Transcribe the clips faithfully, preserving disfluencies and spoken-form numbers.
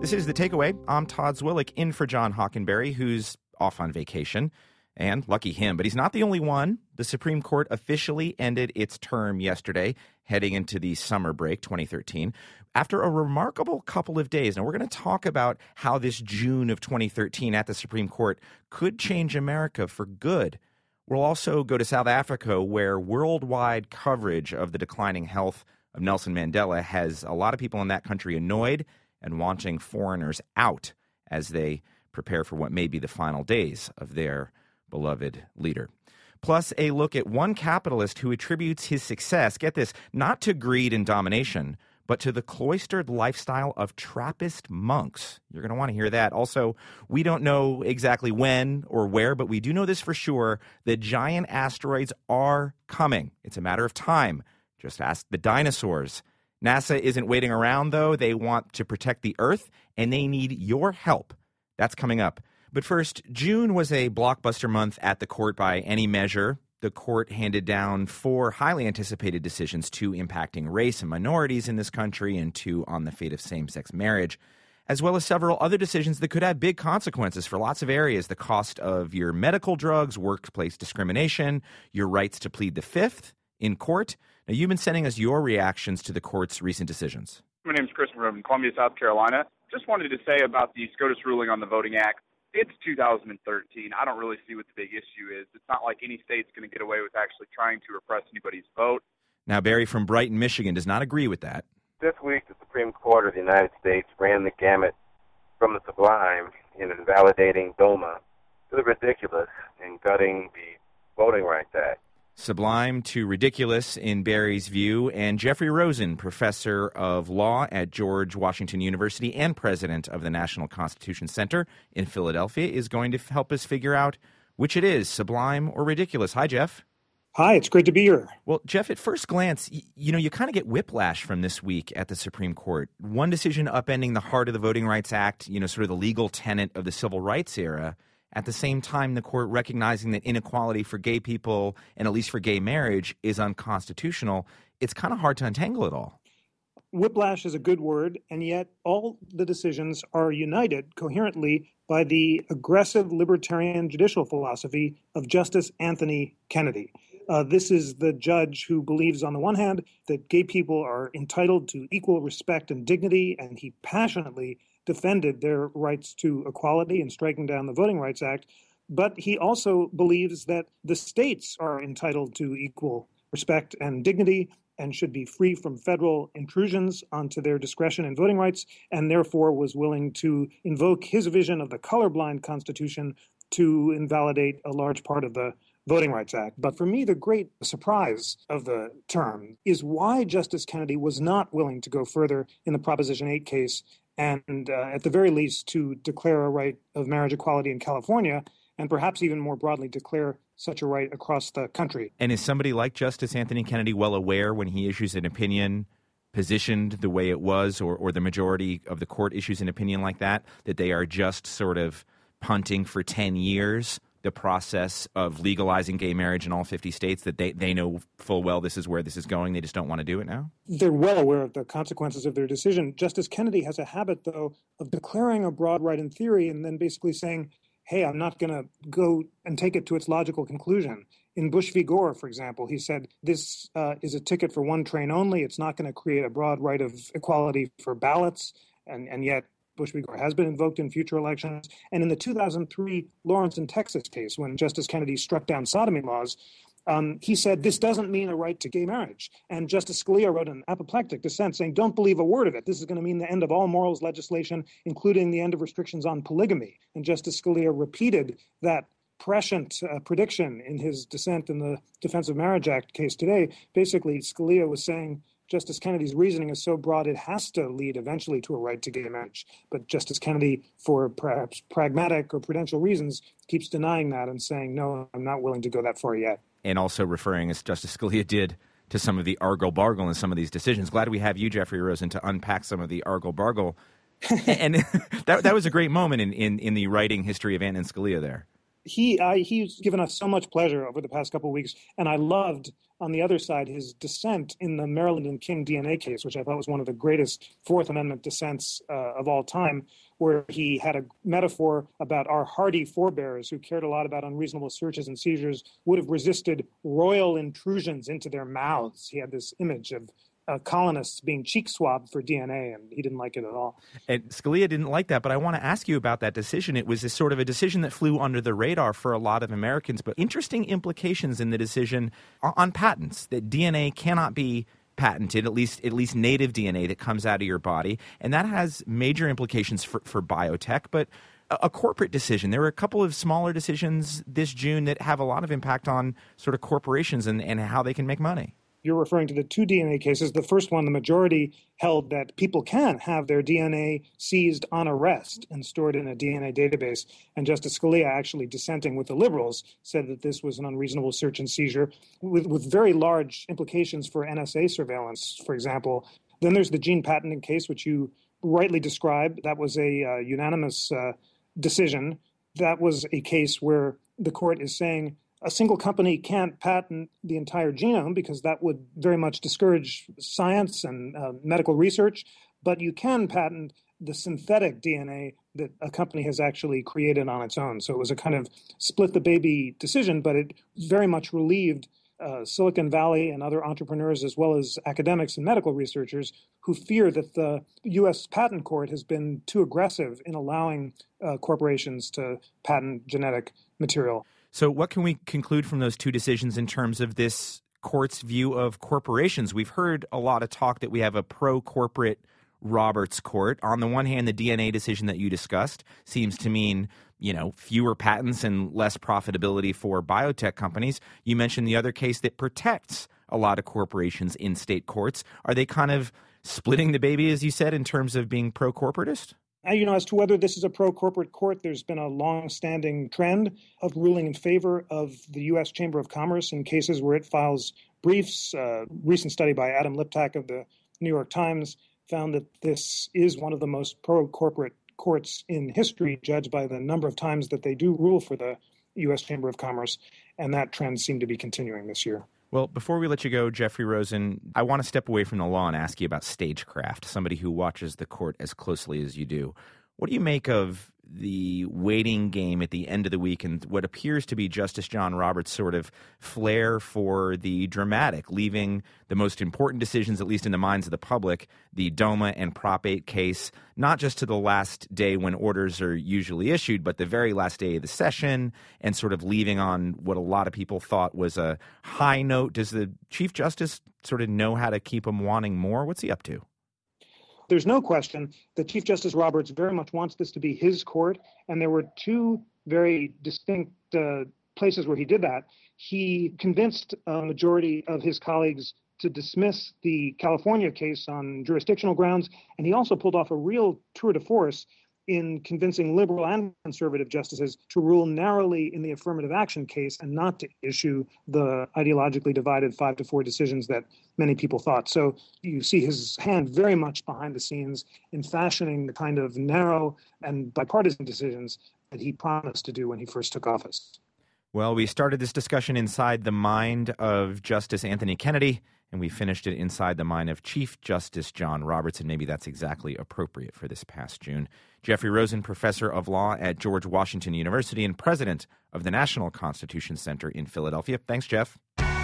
This is The Takeaway. I'm Todd Zwillich, in for John Hockenberry, who's off on vacation. And lucky him, but he's not the only one. The Supreme Court officially ended its term yesterday, heading into the summer break twenty thirteen, after a remarkable couple of days. Now, we're going to talk about how this June of twenty thirteen at the Supreme Court could change America for good. We'll also go to South Africa, where worldwide coverage of the declining health of Nelson Mandela has a lot of people in that country annoyed and wanting foreigners out as they prepare for what may be the final days of their beloved leader. Plus, a look at one capitalist who attributes his success, get this, not to greed and domination, but to the cloistered lifestyle of Trappist monks. You're going to want to hear that. Also, we don't know exactly when or where, but we do know this for sure. The giant asteroids are coming. It's a matter of time. Just ask the dinosaurs. NASA isn't waiting around, though. They want to protect the Earth, and they need your help. That's coming up. But first, June was a blockbuster month at the court by any measure. The court handed down four highly anticipated decisions, two impacting race and minorities in this country and two on the fate of same-sex marriage, as well as several other decisions that could have big consequences for lots of areas: the cost of your medical drugs, workplace discrimination, your rights to plead the fifth in court. Now, you've been sending us your reactions to the court's recent decisions. My name is Christopher from Columbia, South Carolina. Just wanted to say about the SCOTUS ruling on the Voting Act. It's two thousand thirteen. I don't really see what the big issue is. It's not like any state's going to get away with actually trying to repress anybody's vote. Now, Barry from Brighton, Michigan, does not agree with that. This week, the Supreme Court of the United States ran the gamut from the sublime in invalidating DOMA to the ridiculous in gutting the Voting Rights Act. Sublime to ridiculous in Barry's view. And Jeffrey Rosen, professor of law at George Washington University and president of the National Constitution Center in Philadelphia, is going to help us figure out which it is, sublime or ridiculous. Hi, Jeff. Hi, it's great to be here. Well, Jeff, at first glance, y- you know, you kind of get whiplash from this week at the Supreme Court. One decision upending the heart of the Voting Rights Act, you know, sort of the legal tenet of the civil rights era. At the same time, the court recognizing that inequality for gay people, and at least for gay marriage, is unconstitutional. It's kind of hard to untangle it all. Whiplash is a good word, and yet all the decisions are united coherently by the aggressive libertarian judicial philosophy of Justice Anthony Kennedy. Uh, this is the judge who believes, on the one hand, that gay people are entitled to equal respect and dignity, and he passionately defended their rights to equality in striking down the Voting Rights Act. But he also believes that the states are entitled to equal respect and dignity and should be free from federal intrusions onto their discretion and voting rights, and therefore was willing to invoke his vision of the colorblind Constitution to invalidate a large part of the Voting Rights Act. But for me, the great surprise of the term is why Justice Kennedy was not willing to go further in the Proposition eight case and, uh, at the very least, to declare a right of marriage equality in California, and perhaps even more broadly declare such a right across the country. And is somebody like Justice Anthony Kennedy well aware when he issues an opinion positioned the way it was, or, or the majority of the court issues an opinion like that, that they are just sort of punting for ten years the process of legalizing gay marriage in all fifty states, that they, they know full well this is where this is going, they just don't want to do it now? They're well aware of the consequences of their decision. Justice Kennedy has a habit, though, of declaring a broad right in theory and then basically saying, hey, I'm not going to go and take it to its logical conclusion. In Bush v. Gore, for example, he said, this uh, is a ticket for one train only. It's not going to create a broad right of equality for ballots, and, and yet Bush v. Gore has been invoked in future elections. And in the two thousand three Lawrence and Texas case, when Justice Kennedy struck down sodomy laws, um, he said, this doesn't mean a right to gay marriage. And Justice Scalia wrote an apoplectic dissent saying, don't believe a word of it. This is going to mean the end of all morals legislation, including the end of restrictions on polygamy. And Justice Scalia repeated that prescient uh, prediction in his dissent in the Defense of Marriage Act case today. Basically, Scalia was saying, Justice Kennedy's reasoning is so broad it has to lead eventually to a right to gay marriage. But Justice Kennedy, for perhaps pragmatic or prudential reasons, keeps denying that and saying, no, I'm not willing to go that far yet. And also referring, as Justice Scalia did, to some of the argle-bargle in some of these decisions. Glad we have you, Jeffrey Rosen, to unpack some of the argle-bargle. And that that was a great moment in, in, in the writing history of Antonin Scalia there. He I, he's given us so much pleasure over the past couple of weeks, and I loved, on the other side, his dissent in the Maryland and King D N A case, which I thought was one of the greatest Fourth Amendment dissents uh, of all time, where he had a metaphor about our hardy forebears who cared a lot about unreasonable searches and seizures would have resisted royal intrusions into their mouths. He had this image of Uh, colonists being cheek swabbed for D N A, and he didn't like it at all. And Scalia didn't like that, but I want to ask you about that decision. It was a sort of a decision that flew under the radar for a lot of Americans, but interesting implications in the decision on patents, that D N A cannot be patented, at least at least native D N A that comes out of your body, and that has major implications for, for biotech, but a, a corporate decision. There were a couple of smaller decisions this June that have a lot of impact on sort of corporations and, and how they can make money. You're referring to the two D N A cases. The first one, the majority held that people can have their D N A seized on arrest and stored in a D N A database. And Justice Scalia, actually dissenting with the liberals, said that this was an unreasonable search and seizure with, with very large implications for N S A surveillance, for example. Then there's the gene patenting case, which you rightly described. That was a uh, unanimous uh, decision. That was a case where the court is saying a single company can't patent the entire genome because that would very much discourage science and uh, medical research, but you can patent the synthetic D N A that a company has actually created on its own. So it was a kind of split the baby decision, but it very much relieved uh, Silicon Valley and other entrepreneurs, as well as academics and medical researchers, who fear that the U S Patent Court has been too aggressive in allowing uh, corporations to patent genetic material. So what can we conclude from those two decisions in terms of this court's view of corporations? We've heard a lot of talk that we have a pro-corporate Roberts court. On the one hand, the D N A decision that you discussed seems to mean, you know, fewer patents and less profitability for biotech companies. You mentioned the other case that protects a lot of corporations in state courts. Are they kind of splitting the baby, as you said, in terms of being pro-corporatist? You know, as to whether this is a pro-corporate court, there's been a long-standing trend of ruling in favor of the U S Chamber of Commerce in cases where it files briefs. A recent study by Adam Liptak of the New York Times found that this is one of the most pro-corporate courts in history, judged by the number of times that they do rule for the U S Chamber of Commerce, and that trend seemed to be continuing this year. Well, before we let you go, Jeffrey Rosen, I want to step away from the law and ask you about stagecraft, somebody who watches the court as closely as you do. What do you make of the waiting game at the end of the week and what appears to be Justice John Roberts' sort of flair for the dramatic, leaving the most important decisions, at least in the minds of the public, the DOMA and Prop eight case, not just to the last day when orders are usually issued, but the very last day of the session, and sort of leaving on what a lot of people thought was a high note? Does the Chief Justice sort of know how to keep him wanting more? What's he up to? There's no question that Chief Justice Roberts very much wants this to be his court, and there were two very distinct uh, places where he did that. He convinced a majority of his colleagues to dismiss the California case on jurisdictional grounds, and he also pulled off a real tour de force in convincing liberal and conservative justices to rule narrowly in the affirmative action case and not to issue the ideologically divided five to four decisions that many people thought. So you see his hand very much behind the scenes in fashioning the kind of narrow and bipartisan decisions that he promised to do when he first took office. Well, we started this discussion inside the mind of Justice Anthony Kennedy, and we finished it inside the mind of Chief Justice John Roberts, and maybe that's exactly appropriate for this past June. Jeffrey Rosen, professor of law at George Washington University and president of the National Constitution Center in Philadelphia. Thanks, Jeff.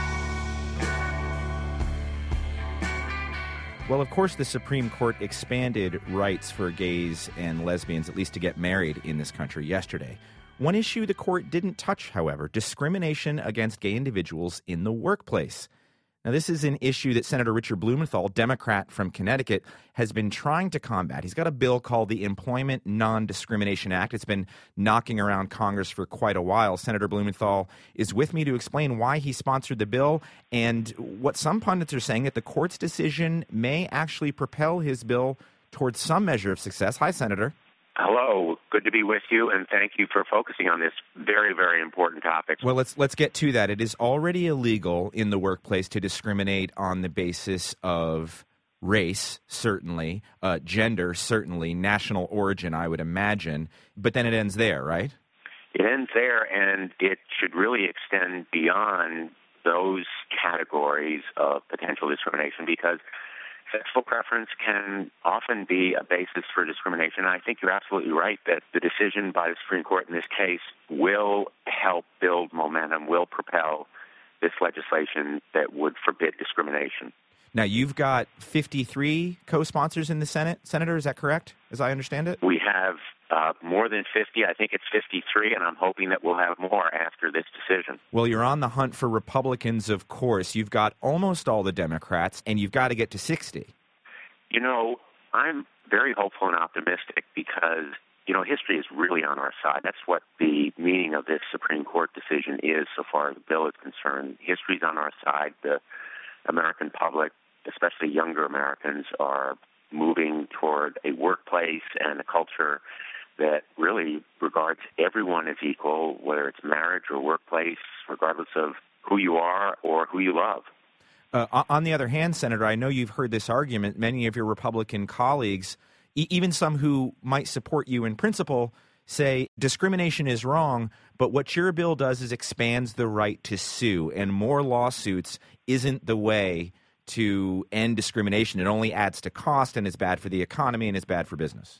Well, of course, the Supreme Court expanded rights for gays and lesbians, at least to get married in this country yesterday. One issue the court didn't touch, however, discrimination against gay individuals in the workplace. Now, this is an issue that Senator Richard Blumenthal, Democrat from Connecticut, has been trying to combat. He's got a bill called the Employment Non-Discrimination Act. It's been knocking around Congress for quite a while. Senator Blumenthal is with me to explain why he sponsored the bill and what some pundits are saying, that the court's decision may actually propel his bill towards some measure of success. Hi, Senator. Hello. Good to be with you, and thank you for focusing on this very, very important topic. Well, let's let's get to that. It is already illegal in the workplace to discriminate on the basis of race, certainly, uh, gender, certainly, national origin, I would imagine. But then it ends there, right? It ends there, and it should really extend beyond those categories of potential discrimination, because sexual preference can often be a basis for discrimination. And I think you're absolutely right that the decision by the Supreme Court in this case will help build momentum, will propel this legislation that would forbid discrimination. Now, you've got fifty-three co-sponsors in the Senate, Senator, is that correct, as I understand it? We have uh, more than fifty. I think it's fifty-three, and I'm hoping that we'll have more after this decision. Well, you're on the hunt for Republicans, of course. You've got almost all the Democrats, and you've got to get to sixty. You know, I'm very hopeful and optimistic because, you know, history is really on our side. That's what the meaning of this Supreme Court decision is so far as the bill is concerned. History's on our side. The American public, especially younger Americans, are moving toward a workplace and a culture that really regards everyone as equal, whether it's marriage or workplace, regardless of who you are or who you love. Uh, on the other hand, Senator, I know you've heard this argument. Many of your Republican colleagues, e- even some who might support you in principle, say discrimination is wrong, but what your bill does is expands the right to sue, and more lawsuits isn't the way to end discrimination. It only adds to cost and is bad for the economy and is bad for business.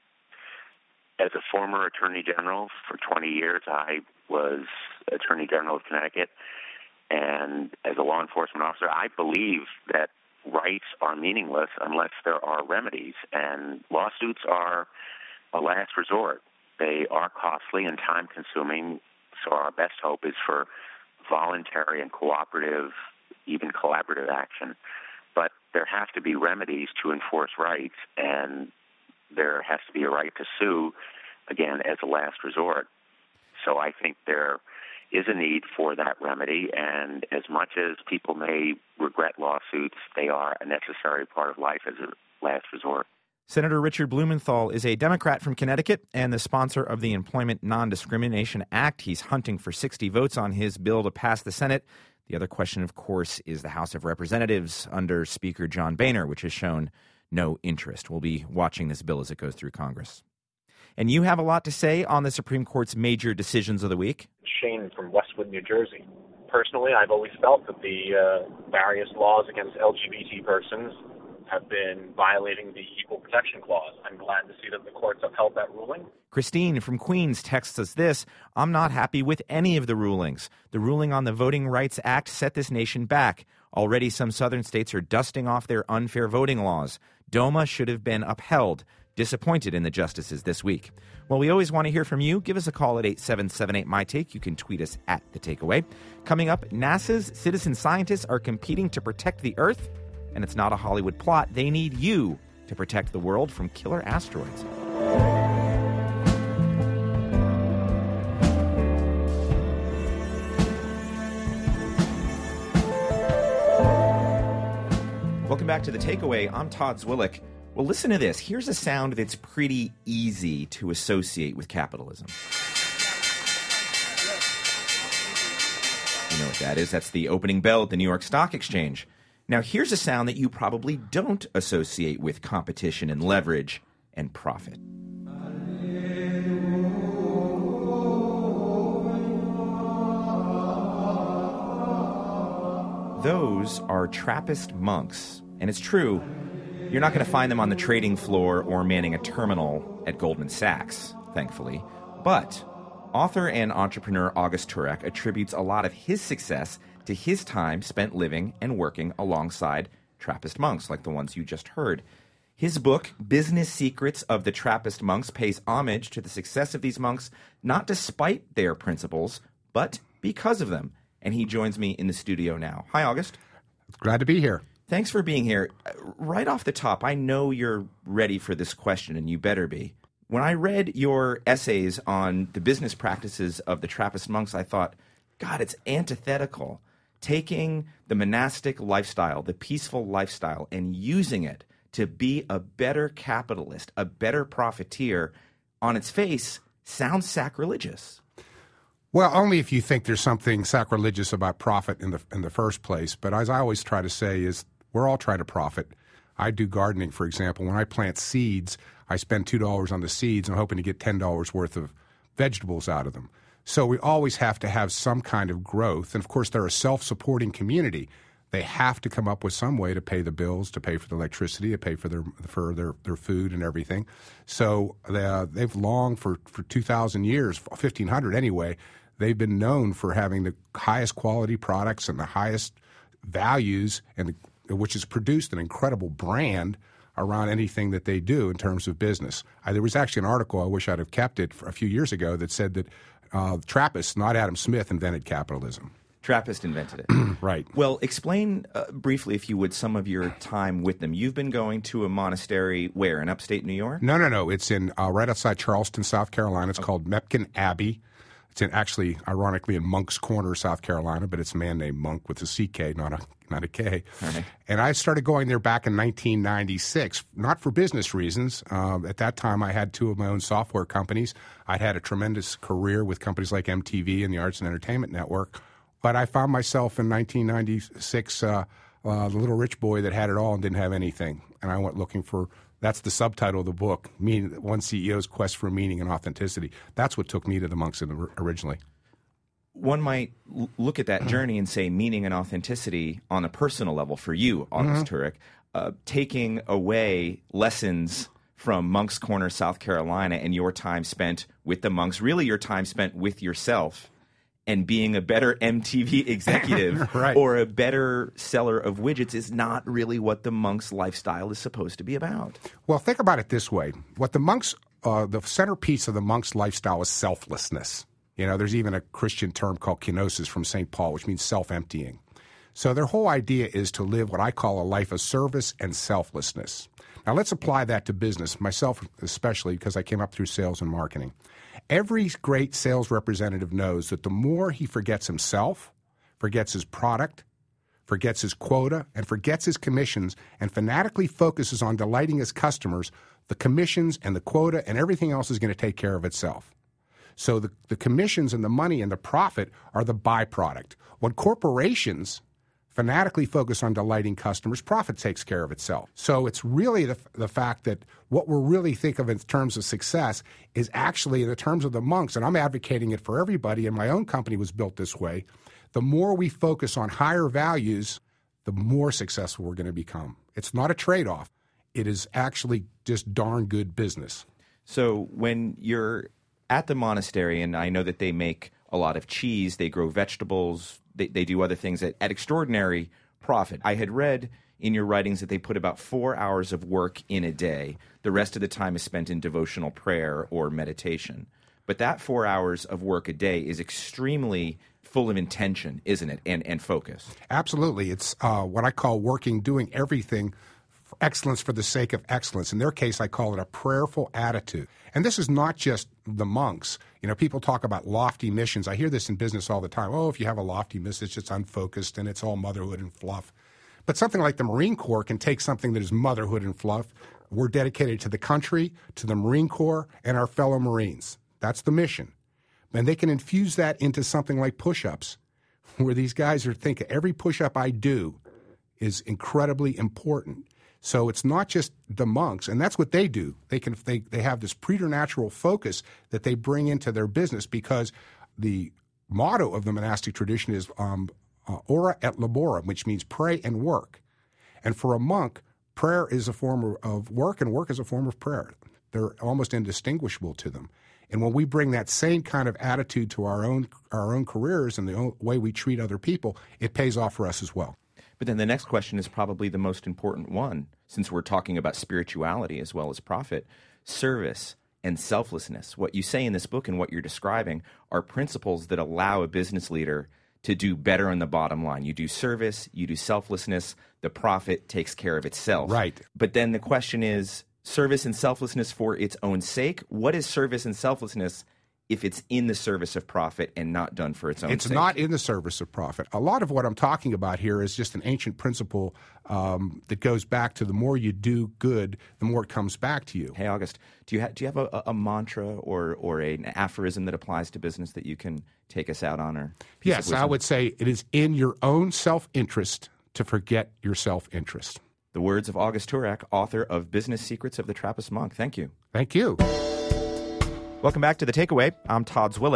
As a former Attorney General for twenty years, I was Attorney General of Connecticut, and as a law enforcement officer, I believe that rights are meaningless unless there are remedies, and lawsuits are a last resort. They are costly and time-consuming, so our best hope is for voluntary and cooperative, even collaborative action. But there have to be remedies to enforce rights, and there has to be a right to sue, again, as a last resort. So I think there is a need for that remedy, and as much as people may regret lawsuits, they are a necessary part of life as a last resort. Senator Richard Blumenthal is a Democrat from Connecticut and the sponsor of the Employment Non-Discrimination Act. He's hunting for sixty votes on his bill to pass the Senate. The other question, of course, is the House of Representatives under Speaker John Boehner, which has shown no interest. We'll be watching this bill as it goes through Congress. And you have a lot to say on the Supreme Court's major decisions of the week. Shane from Westwood, New Jersey. Personally, I've always felt that the uh, various laws against L G B T persons have been violating the Equal Protection Clause. I'm glad to see that the courts upheld that ruling. Christine from Queens texts us this: I'm not happy with any of the rulings. The ruling on the Voting Rights Act set this nation back. Already some southern states are dusting off their unfair voting laws. DOMA should have been upheld. Disappointed in the justices this week. Well, we always want to hear from you. Give us a call at eight seven seven eight, M Y Take. You can tweet us at The Takeaway. Coming up, NASA's citizen scientists are competing to protect the Earth, and it's not a Hollywood plot. They need you to protect the world from killer asteroids. Welcome back to The Takeaway. I'm Todd Zwillich. Well, listen to this. Here's a sound that's pretty easy to associate with capitalism. You know what that is? That's the opening bell at the New York Stock Exchange. Now, here's a sound that you probably don't associate with competition and leverage and profit. Those are Trappist monks. And it's true, you're not going to find them on the trading floor or manning a terminal at Goldman Sachs, thankfully. But author and entrepreneur August Turek attributes a lot of his success to his time spent living and working alongside Trappist monks, like the ones you just heard. His book, Business Secrets of the Trappist Monks, pays homage to the success of these monks, not despite their principles, but because of them. And he joins me in the studio now. Hi, August. Glad to be here. Thanks for being here. Right off the top, I know you're ready for this question, and you better be. When I read your essays on the business practices of the Trappist monks, I thought, God, it's antithetical. Taking the monastic lifestyle, the peaceful lifestyle, and using it to be a better capitalist, a better profiteer, on its face, sounds sacrilegious. Well, only if you think there's something sacrilegious about profit in the in the first place. But as I always try to say is, we're all trying to profit. I do gardening, for example. When I plant seeds, I spend two dollars on the seeds. I'm hoping to get ten dollars worth of vegetables out of them. So we always have to have some kind of growth. And, of course, they're a self-supporting community. They have to come up with some way to pay the bills, to pay for the electricity, to pay for their for their, their food and everything. So they, uh, they've long, for, for two thousand years, fifteen hundred anyway, they've been known for having the highest quality products and the highest values, and the, which has produced an incredible brand around anything that they do in terms of business. I, there was actually an article, I wish I'd have kept it, for a few years ago that said that uh, Trappist, not Adam Smith, invented capitalism. Trappist invented it. Right. Well, explain uh, briefly, if you would, some of your time with them. You've been going to a monastery where, in upstate New York? No, no, no. It's in uh, right outside Charleston, South Carolina. It's okay. called Mepkin Abbey. It's in, actually, ironically, in Monk's Corner, South Carolina, but it's a man named Monk with a C K, not a not a K. Right. And I started going there back in nineteen ninety-six, not for business reasons. Um, at that time, I had two of my own software companies. I'd had a tremendous career with companies like M T V and the Arts and Entertainment Network. But I found myself in nineteen ninety-six uh, uh, the little rich boy that had it all and didn't have anything. And I went looking for, that's the subtitle of the book, meaning, One C E O's Quest for Meaning and Authenticity. That's what took me to the monks originally. One might l- look at that journey and say meaning and authenticity on a personal level for you, August Mm-hmm. Turek, uh, taking away lessons from Monk's Corner, South Carolina, and your time spent with the monks, really your time spent with yourself, and being a better M T V executive right. or a better seller of widgets is not really what the monk's lifestyle is supposed to be about. Well, think about it this way. What the monks, uh, the centerpiece of the monk's lifestyle is selflessness. You know, there's even a Christian term called kenosis from Saint Paul, which means self-emptying. So their whole idea is to live what I call a life of service and selflessness. Now, let's apply that to business, myself especially, because I came up through sales and marketing. Every great sales representative knows that the more he forgets himself, forgets his product, forgets his quota, and forgets his commissions, and fanatically focuses on delighting his customers, the commissions and the quota and everything else is going to take care of itself. So the, the commissions and the money and the profit are the byproduct. When corporations fanatically focus on delighting customers, profit takes care of itself. So it's really the, the fact that what we really think of in terms of success is actually in the terms of the monks, and I'm advocating it for everybody, and my own company was built this way, the more we focus on higher values, the more successful we're going to become. It's not a trade-off. It is actually just darn good business. So when you're at the monastery, and I know that they make a lot of cheese, they grow vegetables, they, they do other things at, at extraordinary profit. I had read in your writings that they put about four hours of work in a day. The rest of the time is spent in devotional prayer or meditation. But that four hours of work a day is extremely full of intention, isn't it, and, and focus? Absolutely. It's uh, what I call working, doing everything for excellence for the sake of excellence. In their case, I call it a prayerful attitude. And this is not just the monks. You know, people talk about lofty missions. I hear this in business all the time. Oh, if you have a lofty mission, it's just unfocused and it's all motherhood and fluff. But something like the Marine Corps can take something that is motherhood and fluff. We're dedicated to the country, to the Marine Corps, and our fellow Marines. That's the mission. And they can infuse that into something like push-ups, where these guys are thinking every push-up I do is incredibly important. So it's not just the monks, and that's what they do. They can they, they have this preternatural focus that they bring into their business, because the motto of the monastic tradition is um, uh, ora et labora, which means pray and work. And for a monk, prayer is a form of work, and work is a form of prayer. They're almost indistinguishable to them. And when we bring that same kind of attitude to our own our own careers and the way we treat other people, it pays off for us as well. But then the next question is probably the most important one, since we're talking about spirituality as well as profit. Service and selflessness. What you say in this book and what you're describing are principles that allow a business leader to do better on the bottom line. You do service, you do selflessness, the profit takes care of itself. Right. But then the question is, service and selflessness for its own sake? What is service and selflessness if it's in the service of profit and not done for its own it's sake? It's not in the service of profit. A lot of what I'm talking about here is just an ancient principle um, that goes back to the more you do good, the more it comes back to you. Hey, August, do you, ha- do you have a, a mantra or, or an aphorism that applies to business that you can take us out on? Or yes, I would say it is in your own self-interest to forget your self-interest. The words of August Turek, author of Business Secrets of the Trappist Monk. Thank you. Thank you. Welcome back to The Takeaway. I'm Todd Zwillich.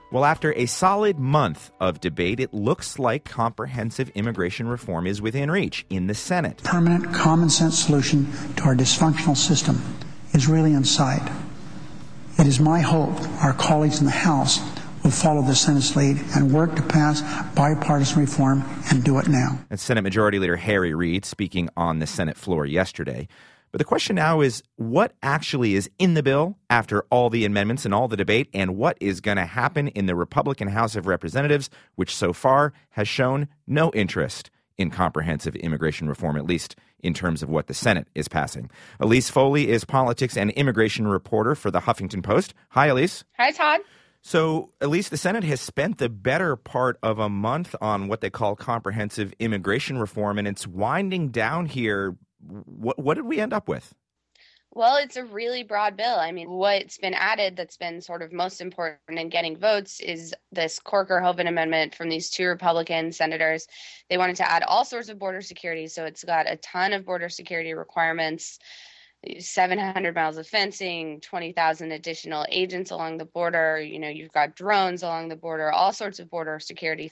Well, after a solid month of debate, it looks like comprehensive immigration reform is within reach in the Senate. Permanent, common-sense solution to our dysfunctional system is really in sight. It is my hope our colleagues in the House will follow the Senate's lead and work to pass bipartisan reform and do it now. That's Senate Majority Leader Harry Reid speaking on the Senate floor yesterday. But the question now is, what actually is in the bill after all the amendments and all the debate, and what is going to happen in the Republican House of Representatives, which so far has shown no interest in comprehensive immigration reform, at least in terms of what the Senate is passing. Elise Foley is politics and immigration reporter for the Huffington Post. Hi, Elise. Hi, Todd. So, Elise, the Senate has spent the better part of a month on what they call comprehensive immigration reform, and it's winding down here. What, what did we end up with? Well, it's a really broad bill. I mean, what's been added that's been sort of most important in getting votes is this Corker-Hoven amendment from these two Republican senators. They wanted to add all sorts of border security, so it's got a ton of border security requirements, seven hundred miles of fencing, twenty thousand additional agents along the border. You know, you've got drones along the border, all sorts of border security.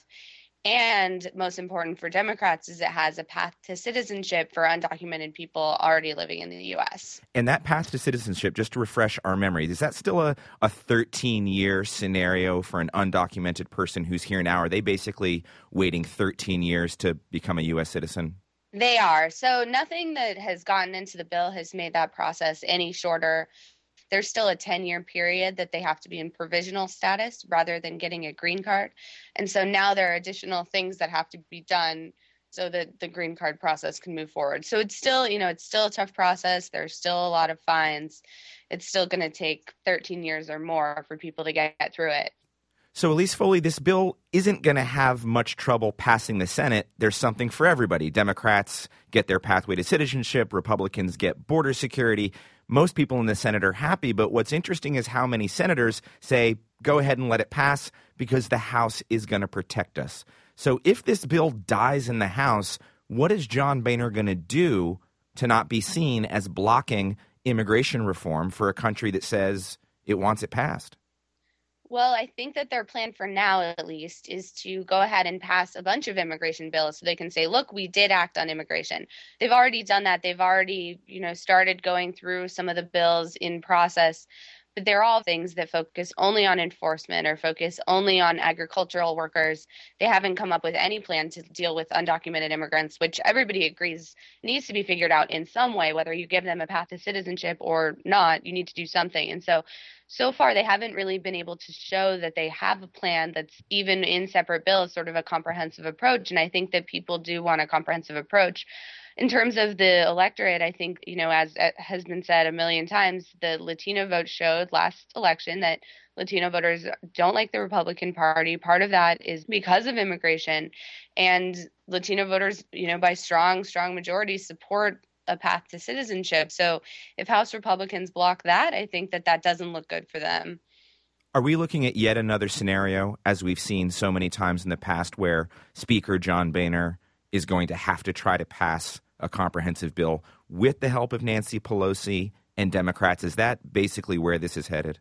And most important for Democrats is it has a path to citizenship for undocumented people already living in the U S. And that path to citizenship, just to refresh our memories, is that still a, a thirteen-year scenario for an undocumented person who's here now? Are they basically waiting thirteen years to become a U S citizen? They are. So nothing that has gotten into the bill has made that process any shorter. There's still a ten-year period that they have to be in provisional status rather than getting a green card. And so now there are additional things that have to be done so that the green card process can move forward. So it's still, you know, it's still a tough process. There's still a lot of fines. It's still going to take thirteen years or more for people to get through it. So, Elise Foley, this bill isn't going to have much trouble passing the Senate. There's something for everybody. Democrats get their pathway to citizenship. Republicans get border security. Most people in the Senate are happy, but what's interesting is how many senators say, go ahead and let it pass because the House is going to protect us. So if this bill dies in the House, what is John Boehner going to do to not be seen as blocking immigration reform for a country that says it wants it passed? Well, I think that their plan for now, at least, is to go ahead and pass a bunch of immigration bills so they can say, look, we did act on immigration. They've already done that. They've already, you know, started going through some of the bills in process. But they're all things that focus only on enforcement or focus only on agricultural workers. They haven't come up with any plan to deal with undocumented immigrants, which everybody agrees needs to be figured out in some way, whether you give them a path to citizenship or not, you need to do something. And so, so far, they haven't really been able to show that they have a plan that's even in separate bills, sort of a comprehensive approach. And I think that people do want a comprehensive approach. In terms of the electorate, I think, you know, as has been said a million times, the Latino vote showed last election that Latino voters don't like the Republican Party. Part of that is because of immigration. And Latino voters, you know, by strong, strong majority support a path to citizenship. So if House Republicans block that, I think that that doesn't look good for them. Are we looking at yet another scenario, as we've seen so many times in the past, where Speaker John Boehner is going to have to try to pass a comprehensive bill with the help of Nancy Pelosi and Democrats? Is that basically where this is headed?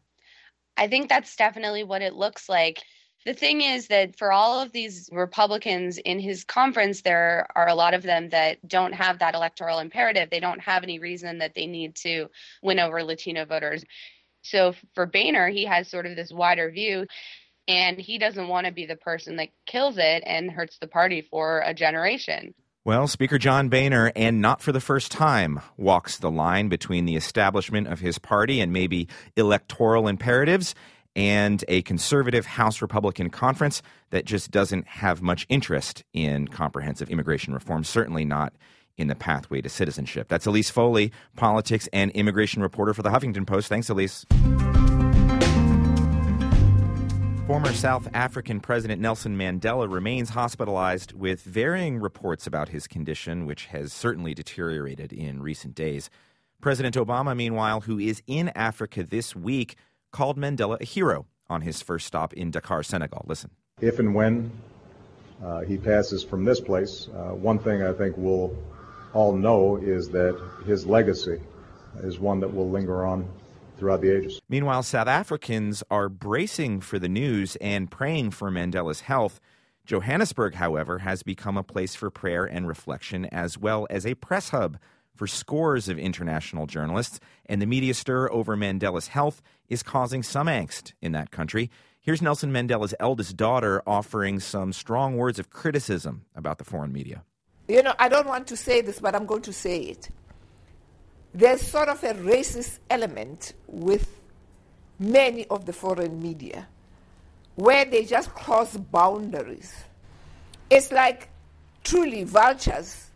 I think that's definitely what it looks like. The thing is that for all of these Republicans in his conference, there are a lot of them that don't have that electoral imperative. They don't have any reason that they need to win over Latino voters. So for Boehner, he has sort of this wider view, and he doesn't want to be the person that kills it and hurts the party for a generation. Well, Speaker John Boehner, and not for the first time, walks the line between the establishment of his party and maybe electoral imperatives and a conservative House Republican conference that just doesn't have much interest in comprehensive immigration reform, certainly not in the pathway to citizenship. That's Elise Foley, politics and immigration reporter for the Huffington Post. Thanks, Elise. Former South African President Nelson Mandela remains hospitalized with varying reports about his condition, which has certainly deteriorated in recent days. President Obama, meanwhile, who is in Africa this week, called Mandela a hero on his first stop in Dakar, Senegal. Listen. If and when uh, he passes from this place, uh, one thing I think we'll all know is that his legacy is one that will linger on throughout the ages. Meanwhile, South Africans are bracing for the news and praying for Mandela's health. Johannesburg, however, has become a place for prayer and reflection, as well as a press hub for scores of international journalists. And the media stir over Mandela's health is causing some angst in that country. Here's Nelson Mandela's eldest daughter offering some strong words of criticism about the foreign media. You know, I don't want to say this, but I'm going to say it. There's sort of a racist element with many of the foreign media, where they just cross boundaries. It's like truly vultures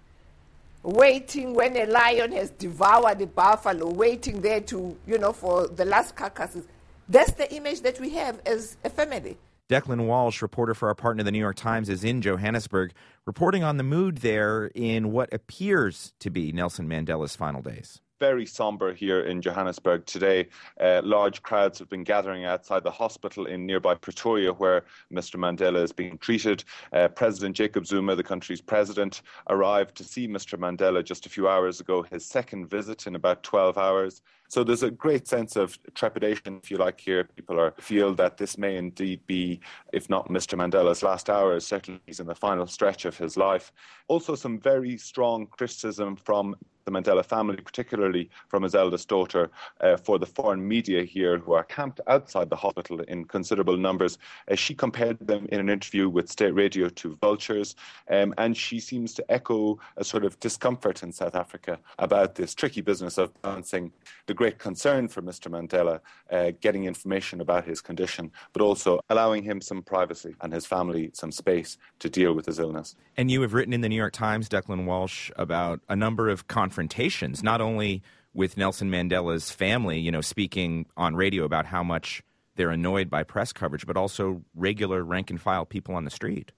waiting when a lion has devoured a buffalo, waiting there to, you know, for the last carcasses. That's the image that we have as a family. Declan Walsh, reporter for our partner, The New York Times, is in Johannesburg, reporting on the mood there in what appears to be Nelson Mandela's final days. Very somber here in Johannesburg today. Uh, large crowds have been gathering outside the hospital in nearby Pretoria, where Mister Mandela is being treated. Uh, President Jacob Zuma, the country's president, arrived to see Mister Mandela just a few hours ago, his second visit in about twelve hours. So there's a great sense of trepidation, if you like, here. People are feel that this may indeed be, if not Mister Mandela's last hours, certainly he's in the final stretch of his life. Also some very strong criticism from the Mandela family, particularly from his eldest daughter, uh, for the foreign media here who are camped outside the hospital in considerable numbers. Uh, she compared them in an interview with State Radio to vultures, um, and she seems to echo a sort of discomfort in South Africa about this tricky business of balancing the great concern for Mister Mandela, uh, getting information about his condition, but also allowing him some privacy and his family some space to deal with his illness. And you have written in the New York Times, Declan Walsh, about a number of confrontations, not only with Nelson Mandela's family, you know, speaking on radio about how much they're annoyed by press coverage, but also regular rank-and-file people on the street.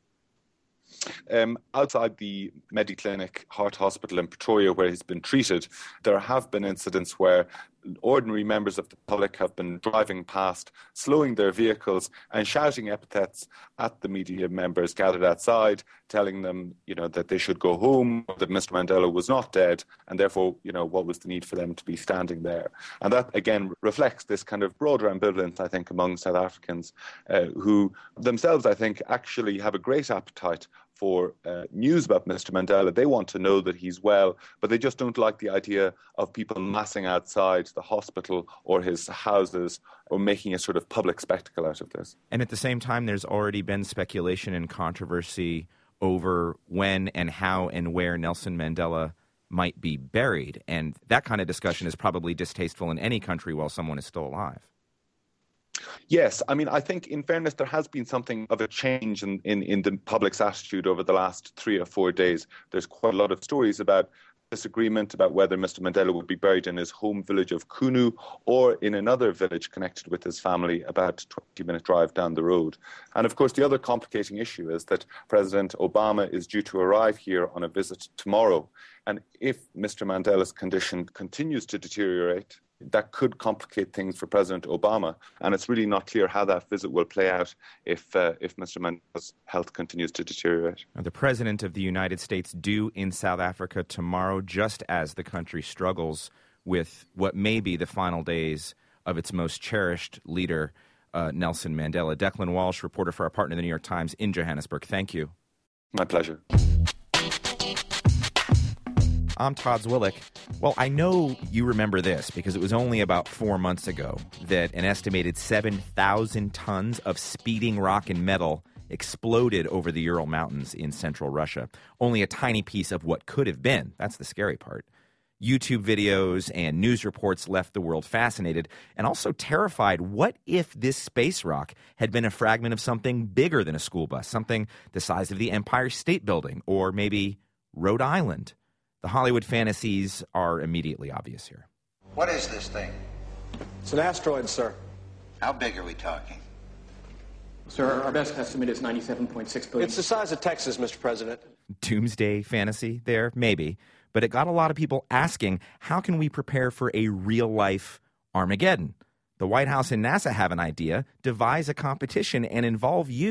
Um, outside the Mediclinic Heart Hospital in Pretoria, where he's been treated, there have been incidents where ordinary members of the public have been driving past, slowing their vehicles and shouting epithets at the media members gathered outside, telling them, you know, that they should go home, that Mister Mandela was not dead, and therefore, you know, what was the need for them to be standing there? And that, again, reflects this kind of broader ambivalence, I think, among South Africans uh, who themselves, I think, actually have a great appetite for uh, news about Mister Mandela. They want to know that he's well, but they just don't like the idea of people massing outside the hospital or his houses or making a sort of public spectacle out of this. And at the same time, there's already been speculation and controversy over when and how and where Nelson Mandela might be buried. And that kind of discussion is probably distasteful in any country while someone is still alive. Yes, I mean, I think in fairness, there has been something of a change in, in, in the public's attitude over the last three or four days. There's quite a lot of stories about disagreement about whether Mister Mandela would be buried in his home village of Kunu or in another village connected with his family about a twenty-minute drive down the road. And of course, the other complicating issue is that President Obama is due to arrive here on a visit tomorrow. And if Mister Mandela's condition continues to deteriorate, that could complicate things for President Obama. And it's really not clear how that visit will play out if uh, if Mister Mandela's health continues to deteriorate. Now, the President of the United States due in South Africa tomorrow, just as the country struggles with what may be the final days of its most cherished leader, uh, Nelson Mandela. Declan Walsh, reporter for our partner, The New York Times, in Johannesburg. Thank you. My pleasure. I'm Todd Zwillich. Well, I know you remember this because it was only about four months ago that an estimated seven thousand tons of speeding rock and metal exploded over the Ural Mountains in central Russia. Only a tiny piece of what could have been. That's the scary part. YouTube videos and news reports left the world fascinated and also terrified. What if this space rock had been a fragment of something bigger than a school bus, something the size of the Empire State Building, or maybe Rhode Island? The Hollywood fantasies are immediately obvious here. What is this thing? It's an asteroid, sir. How big are we talking? Sir, our best estimate is ninety-seven point six billion. It's the size of Texas, Mister President. Doomsday fantasy there? Maybe. But it got a lot of people asking, how can we prepare for a real-life Armageddon? The White House and NASA have an idea. Devise a competition and involve you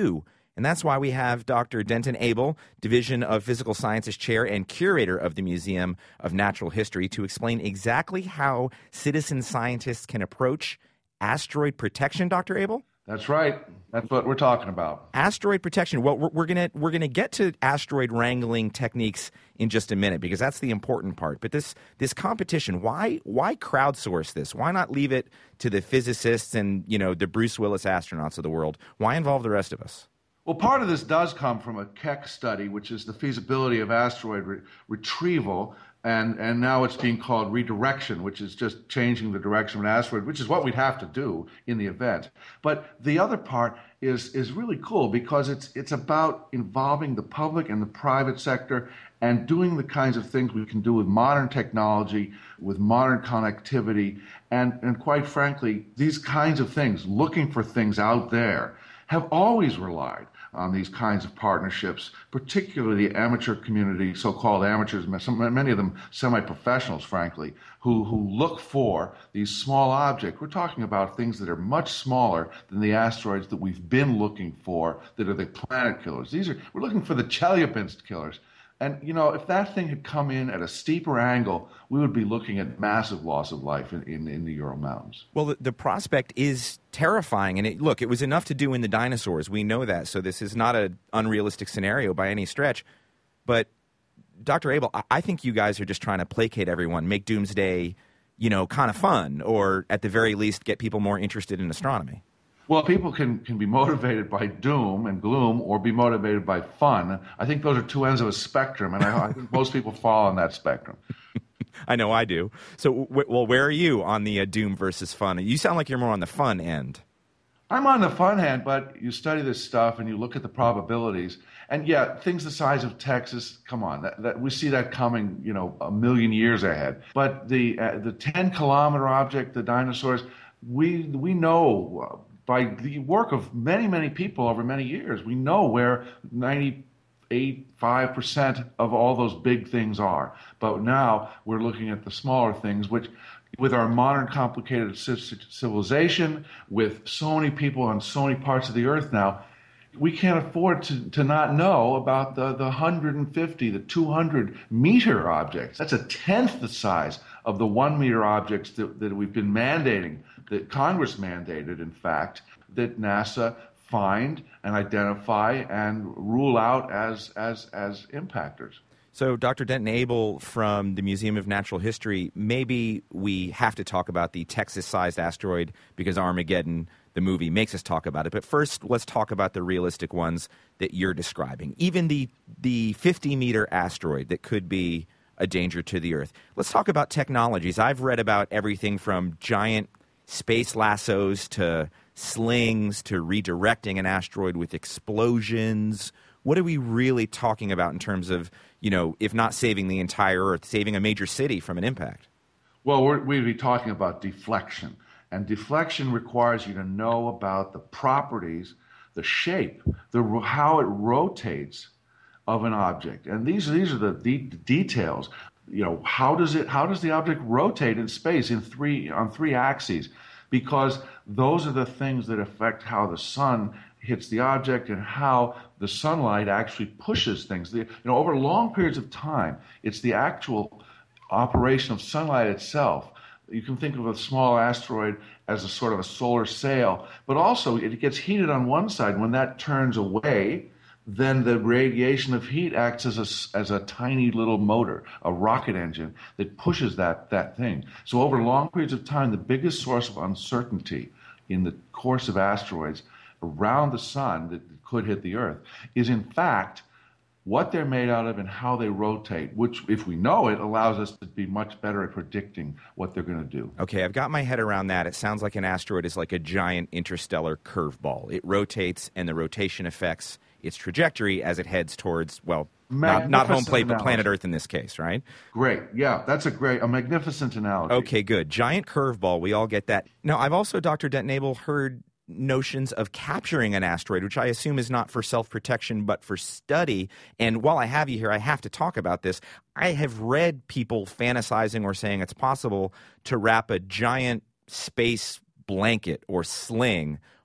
And that's why we have Doctor Denton Abel, Division of Physical Sciences Chair and Curator of the Museum of Natural History, to explain exactly how citizen scientists can approach asteroid protection, Doctor Abel? That's right. That's what we're talking about. Asteroid protection. Well, we're, we're gonna we're gonna get to asteroid wrangling techniques in just a minute because that's the important part. But this this competition, why why crowdsource this? Why not leave it to the physicists and you know the Bruce Willis astronauts of the world? Why involve the rest of us? Well, part of this does come from a Keck study, which is the feasibility of asteroid re- retrieval. And and now it's being called redirection, which is just changing the direction of an asteroid, which is what we'd have to do in the event. But the other part is is really cool because it's it's about involving the public and the private sector and doing the kinds of things we can do with modern technology, with modern connectivity, and, and quite frankly, these kinds of things, looking for things out there, have always relied on these kinds of partnerships, particularly the amateur community, so-called amateurs, some, many of them semi-professionals, frankly, who, who look for these small objects. We're talking about things that are much smaller than the asteroids that we've been looking for, that are the planet killers. These are we're looking for the Chelyabinsk killers. And, you know, if that thing had come in at a steeper angle, we would be looking at massive loss of life in, in, in the Ural Mountains. Well, the, the prospect is terrifying. And, it, look, it was enough to do in the dinosaurs. We know that. So this is not an unrealistic scenario by any stretch. But, Doctor Abel, I, I think you guys are just trying to placate everyone, make doomsday, you know, kind of fun, or at the very least get people more interested in astronomy. Well, people can, can be motivated by doom and gloom or be motivated by fun. I think those are two ends of a spectrum, and I, I think most people fall on that spectrum. I know I do. So, w- well, where are you on the uh, doom versus fun? You sound like you're more on the fun end. I'm on the fun end, but you study this stuff and you look at the probabilities. And, yeah, things the size of Texas, come on, that, that, we see that coming, you know, a million years ahead. But the uh, the ten-kilometer object, the dinosaurs, we we know... Uh, by the work of many, many people over many years, we know where ninety-eight, five percent of all those big things are. But now we're looking at the smaller things, which with our modern complicated civilization, with so many people on so many parts of the earth now, we can't afford to, to not know about the, the one hundred fifty, the two hundred meter objects. That's a tenth the size of the one meter objects that, that we've been mandating, that Congress mandated, in fact, that NASA find and identify and rule out as as as impactors. So, Doctor Denton Abel from the Museum of Natural History, maybe we have to talk about the Texas-sized asteroid because Armageddon, the movie, makes us talk about it. But first, let's talk about the realistic ones that you're describing. Even the the fifty-meter asteroid that could be a danger to the Earth. Let's talk about technologies. I've read about everything from giant space lassos to slings to redirecting an asteroid with explosions. What are we really talking about in terms of, you know, if not saving the entire Earth, saving a major city from an impact? Well, we're, we'd be talking about deflection. And deflection requires you to know about the properties, the shape, the how it rotates of an object. And these, these are the, the details. You know, how does it how does the object rotate in space in three on three axes? Because those are the things that affect how the sun hits the object and how the sunlight actually pushes things. The, you know, over long periods of time, it's the actual operation of sunlight itself. You can think of a small asteroid as a sort of a solar sail, but also it gets heated on one side. When that turns away, then the radiation of heat acts as a, as a tiny little motor, a rocket engine that pushes that, that thing. So over long periods of time, the biggest source of uncertainty in the course of asteroids around the sun that could hit the Earth is in fact what they're made out of and how they rotate, which, if we know it, allows us to be much better at predicting what they're going to do. Okay, I've got my head around that. It sounds like an asteroid is like a giant interstellar curveball. It rotates, and the rotation affects its trajectory as it heads towards, well, not, not home plate, but planet Earth in this case, right? Great. Yeah, that's a great, a magnificent analogy. Okay, good. Giant curveball. We all get that. Now, I've also, Doctor Denton Abel, heard notions of capturing an asteroid, which I assume is not for self-protection but for study. And while I have you here, I have to talk about this. I have read people fantasizing or saying it's possible to wrap a giant space blanket or sling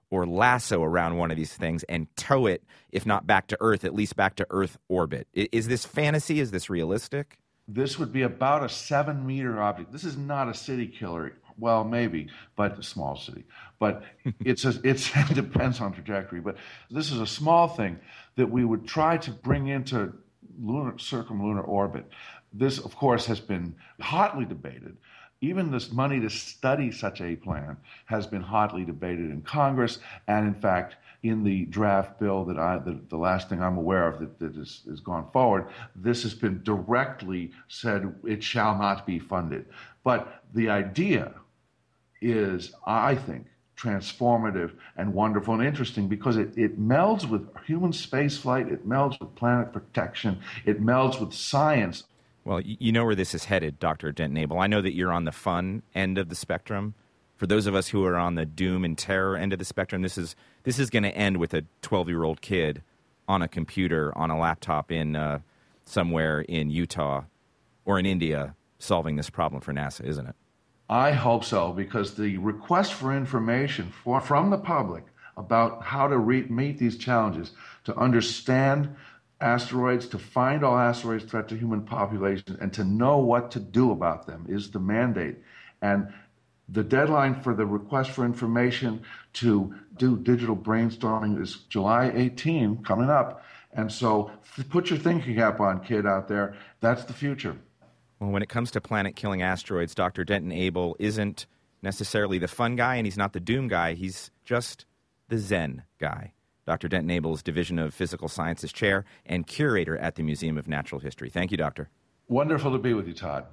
or lasso around one of these things and tow it, if not back to Earth, at least back to Earth orbit. Is this fantasy? Is this realistic? This would be about a seven-meter object. This is not a city killer. Well, maybe, but a small city. But it's a, it's, it depends on trajectory. But this is a small thing that we would try to bring into lunar circumlunar orbit. This, of course, has been hotly debated. Even this money to study such a plan has been hotly debated in Congress, and in fact, in the draft bill that I, the, the last thing I'm aware of that, that is, is gone forward, this has been directly said it shall not be funded. But the idea is, I think, transformative and wonderful and interesting because it, it melds with human spaceflight, it melds with planet protection, it melds with science. Well, you know where this is headed, Doctor Denton Abel. I know that you're on the fun end of the spectrum. For those of us who are on the doom and terror end of the spectrum, this is this is going to end with a twelve-year-old kid on a computer, on a laptop in uh, somewhere in Utah or in India solving this problem for NASA, isn't it? I hope so, because the request for information for, from the public about how to re- meet these challenges, to understand asteroids, to find all asteroids threat to human populations, and to know what to do about them is the mandate. And the deadline for the request for information to do digital brainstorming is July eighteenth, coming up. And so put your thinking cap on, kid out there. That's the future. Well, when it comes to planet-killing asteroids, Doctor Denton Abel isn't necessarily the fun guy, and he's not the doom guy. He's just the Zen guy. Doctor Denton Abel is Division of Physical Sciences Chair and Curator at the Museum of Natural History. Thank you, Doctor. Wonderful to be with you, Todd.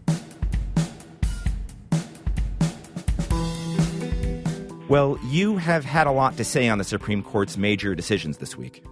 Well, you have had a lot to say on the Supreme Court's major decisions this week.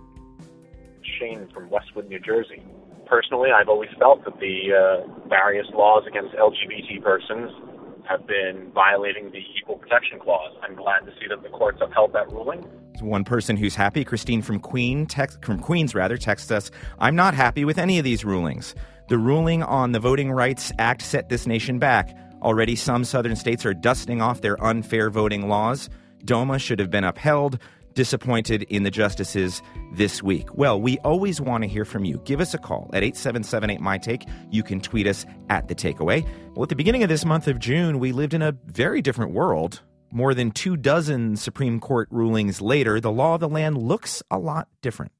Shane from Westwood, New Jersey. Personally, I've always felt that the uh, various laws against L G B T persons have been violating the Equal Protection Clause. I'm glad to see that the courts upheld that ruling. One person who's happy, Christine from Queen, text, from Queens, rather, texts us, I'm not happy with any of these rulings. The ruling on the Voting Rights Act set this nation back. Already some southern states are dusting off their unfair voting laws. DOMA should have been upheld. Disappointed in the justices this week. Well, we always want to hear from you. Give us a call at eight seven seven eight, M Y Take. You can tweet us at The Takeaway. Well, at the beginning of this month of June, we lived in a very different world. More than two dozen Supreme Court rulings later, the law of the land looks a lot different.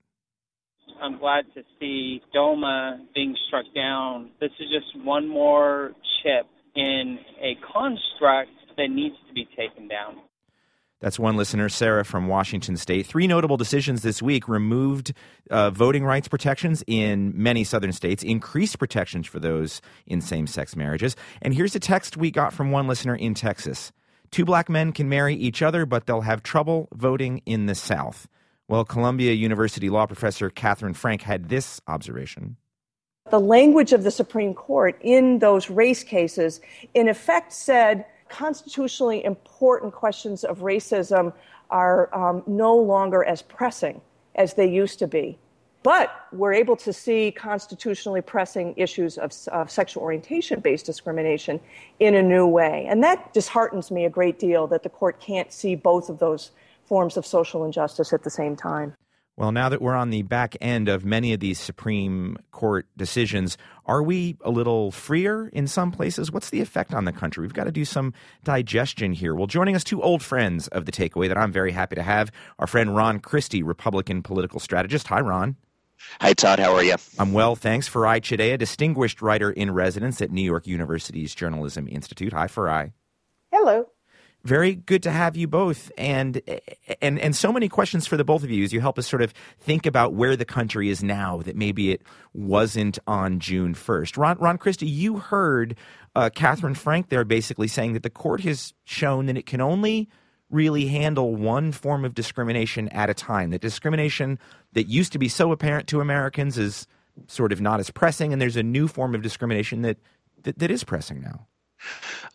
I'm glad to see DOMA being struck down. This is just one more chip in a construct that needs to be taken down. That's one listener, Sarah from Washington State. Three notable decisions this week removed uh, voting rights protections in many southern states, increased protections for those in same-sex marriages. And here's a text we got from one listener in Texas. Two black men can marry each other, but they'll have trouble voting in the South. Well, Columbia University law professor Catherine Frank had this observation. The language of the Supreme Court in those race cases, in effect, said constitutionally important questions of racism are um, no longer as pressing as they used to be. But we're able to see constitutionally pressing issues of, of sexual orientation-based discrimination in a new way. And that disheartens me a great deal that the court can't see both of those forms of social injustice at the same time. Well, now that we're on the back end of many of these Supreme Court decisions, are we a little freer in some places? What's the effect on the country? We've got to do some digestion here. Well, joining us, two old friends of The Takeaway that I'm very happy to have. Our friend Ron Christie, Republican political strategist. Hi, Ron. Hi, Todd. How are you? I'm well, thanks. Farai Chideya, distinguished writer in residence at New York University's Journalism Institute. Hi, Farai. Hello. Very good to have you both, and and and so many questions for the both of you as you help us sort of think about where the country is now that maybe it wasn't on June first. Ron, Ron Christie, you heard uh, Catherine Frank there basically saying that the court has shown that it can only really handle one form of discrimination at a time, that discrimination that used to be so apparent to Americans is sort of not as pressing, and there's a new form of discrimination that that, that is pressing now.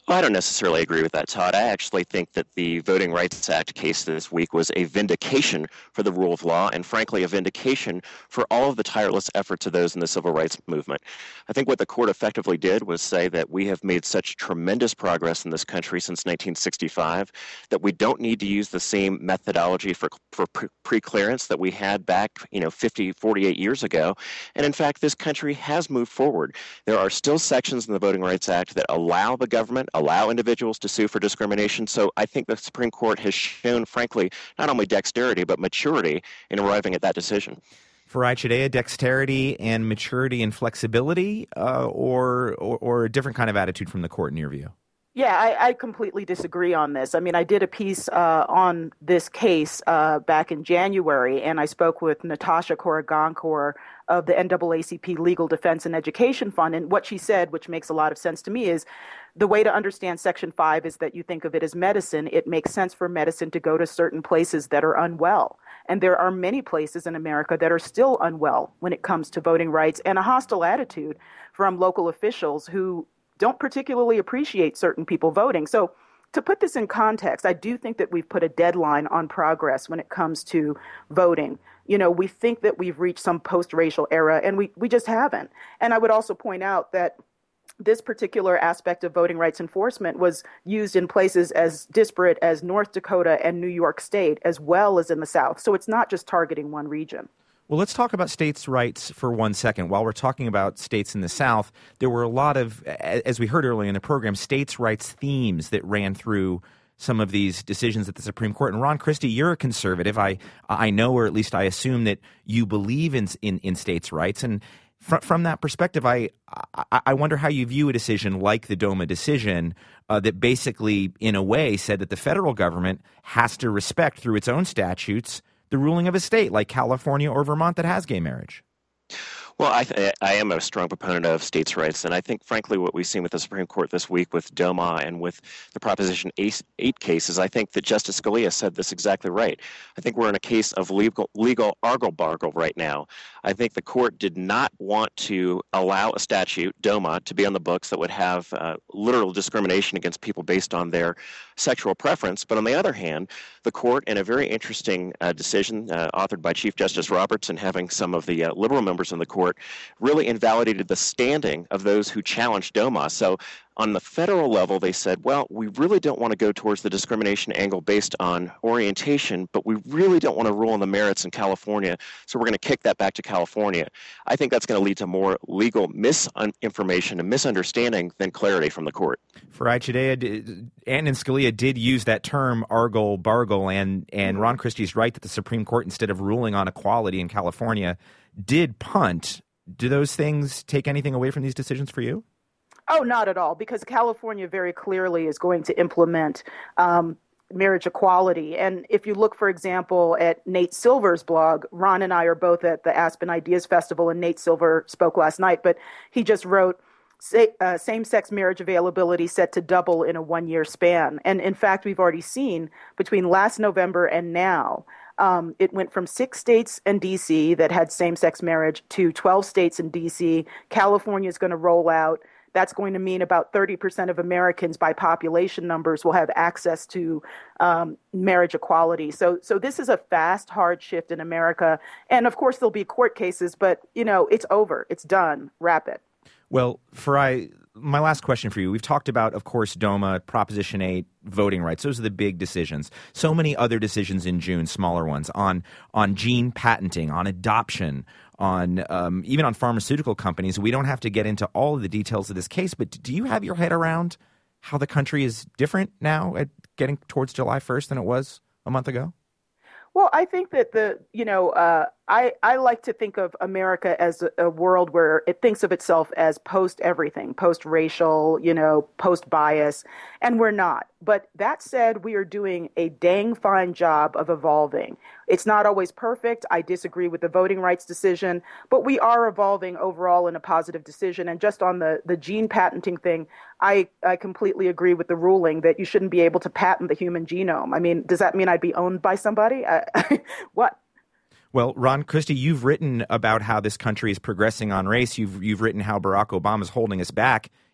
Well, I don't necessarily agree with that, Todd. I actually think that the Voting Rights Act case this week was a vindication for the rule of law and, frankly, a vindication for all of the tireless efforts of those in the civil rights movement. I think what the court effectively did was say that we have made such tremendous progress in this country since nineteen sixty-five that we don't need to use the same methodology for, for pre-clearance that we had back, you know, fifty, forty-eight years ago. And, in fact, this country has moved forward. There are still sections in the Voting Rights Act that allow the government, allow individuals to sue for discrimination. So I think the Supreme Court has shown, frankly, not only dexterity, but maturity in arriving at that decision. Farai Chideya, dexterity and maturity and flexibility, uh, or, or or a different kind of attitude from the court in your view? Yeah, I, I completely disagree on this. I mean, I did a piece uh, on this case uh, back in January, and I spoke with Natasha Korogonkor of the N double A C P Legal Defense and Education Fund. And what she said, which makes a lot of sense to me, is the way to understand Section five is that you think of it as medicine. It makes sense for medicine to go to certain places that are unwell. And there are many places in America that are still unwell when it comes to voting rights, and a hostile attitude from local officials who don't particularly appreciate certain people voting. So to put this in context, I do think that we've put a deadline on progress when it comes to voting. You know, we think that we've reached some post-racial era, and we, we just haven't. And I would also point out that this particular aspect of voting rights enforcement was used in places as disparate as North Dakota and New York State, as well as in the South. So it's not just targeting one region. Well, let's talk about states' rights for one second. While we're talking about states in the South, there were a lot of, as we heard earlier in the program, states' rights themes that ran through some of these decisions at the Supreme Court. And Ron Christie, you're a conservative. I I know, or at least I assume, that you believe in in, in states' rights. And fr- from that perspective, I, I I wonder how you view a decision like the DOMA decision uh, that basically, in a way, said that the federal government has to respect, through its own statutes, the ruling of a state like California or Vermont that has gay marriage. Well, I, th- I am a strong proponent of states' rights, and I think, frankly, what we've seen with the Supreme Court this week with DOMA and with the Proposition eight cases, I think that Justice Scalia said this exactly right. I think we're in a case of legal, legal argle-bargle right now. I think the court did not want to allow a statute, DOMA, to be on the books that would have uh, literal discrimination against people based on their sexual preference. But on the other hand, the court, in a very interesting uh, decision uh, authored by Chief Justice Roberts and having some of the uh, liberal members in the court, really invalidated the standing of those who challenged DOMA. So on the federal level, they said, well, we really don't want to go towards the discrimination angle based on orientation, but we really don't want to rule on the merits in California, so we're going to kick that back to California. I think that's going to lead to more legal misinformation and misunderstanding than clarity from the court. Farai Chideya and Scalia did use that term argle-bargle, and, and Ron Christie's right that the Supreme Court, instead of ruling on equality in California, did punt. Do those things take anything away from these decisions for you? Oh, not at all, because California very clearly is going to implement um, marriage equality. And if you look, for example, at Nate Silver's blog, Ron and I are both at the Aspen Ideas Festival, and Nate Silver spoke last night, but he just wrote, Say, uh, same-sex marriage availability set to double in a one-year span. And in fact, we've already seen between last November and now, um, it went from six states and D C that had same-sex marriage to twelve states in D C. California is going to roll out. That's going to mean about thirty percent of Americans by population numbers will have access to um, marriage equality. So, so this is a fast, hard shift in America. And of course, there'll be court cases, but, you know, it's over. It's done. Wrap it. Well, Farai, my last question for you. We've talked about, of course, DOMA, Proposition eight, voting rights. Those are the big decisions. So many other decisions in June, smaller ones, on on gene patenting, on adoption, on um, even on pharmaceutical companies. We don't have to get into all of the details of this case, but do you have your head around how the country is different now at getting towards July first than it was a month ago? Well, I think that the, you know, uh, I, I like to think of America as a, a world where it thinks of itself as post-everything, post-racial, you know, post-bias, and we're not. But that said, we are doing a dang fine job of evolving. It's not always perfect. I disagree with the voting rights decision, but we are evolving overall in a positive decision. And just on the, the gene patenting thing, I, I completely agree with the ruling that you shouldn't be able to patent the human genome. I mean, does that mean I'd be owned by somebody? I, what? Well, Ron Christie, you've written about how this country is progressing on race. You've you've written how Barack Obama is holding us back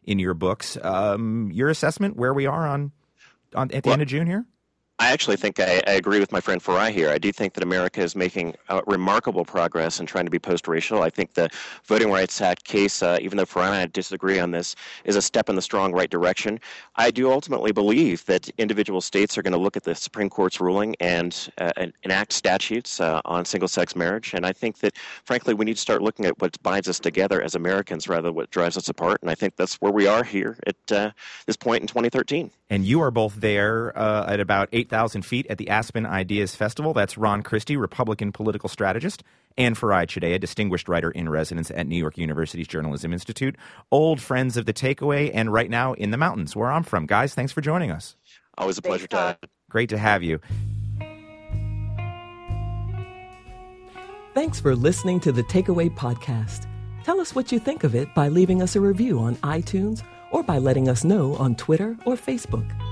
in your books. Um, your assessment, where we are on, on at the well, end of June here? I actually think I, I agree with my friend Farai here. I do think that America is making uh, remarkable progress in trying to be post-racial. I think the Voting Rights Act case, uh, even though Farai and I disagree on this, is a step in the strong right direction. I do ultimately believe that individual states are going to look at the Supreme Court's ruling and uh, enact statutes uh, on single-sex marriage. And I think that, frankly, we need to start looking at what binds us together as Americans rather than what drives us apart. And I think that's where we are here at uh, this point in twenty thirteen. And you are both there uh, at about eight thousand feet at the Aspen Ideas Festival. That's Ron Christie, Republican political strategist, and Farai Chideya, distinguished writer in residence at New York University's Journalism Institute. Old friends of The Takeaway, and right now in the mountains, where I'm from. Guys, thanks for joining us. Always a pleasure to have you. Great to have you. Thanks for listening to The Takeaway Podcast. Tell us what you think of it by leaving us a review on iTunes or by letting us know on Twitter or Facebook.